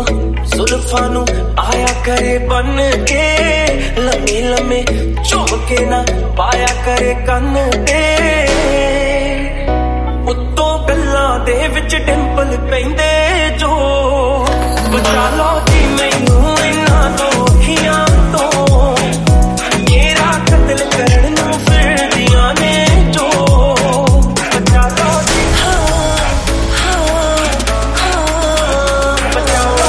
जुल्फां नू आया करे बन के लम्मे लम्मे झुमके ना पाया करे कन ते उत्तों गल्लां दे विच डिंपल पैंदे जो बचा लो जी मैनू इन्हां तो अखियां तो मेरा कत्ल करन नू फिरदियां ने जो बचा लो जी बचा लो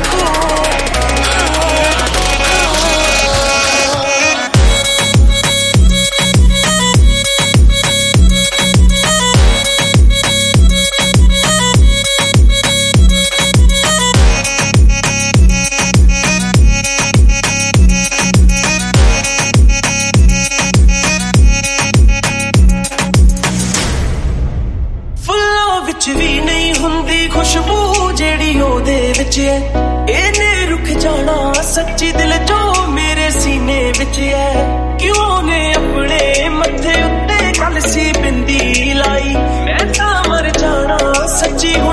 भी नहीं हुंदी खुशबू जेड़ी ओदे विच है इने रुक जाना सच्ची दिल जो मेरे सीने विच है क्यों ने अपने मथे उत्ते कलसी बिंदी लाई मैं तां मर जाना सच्ची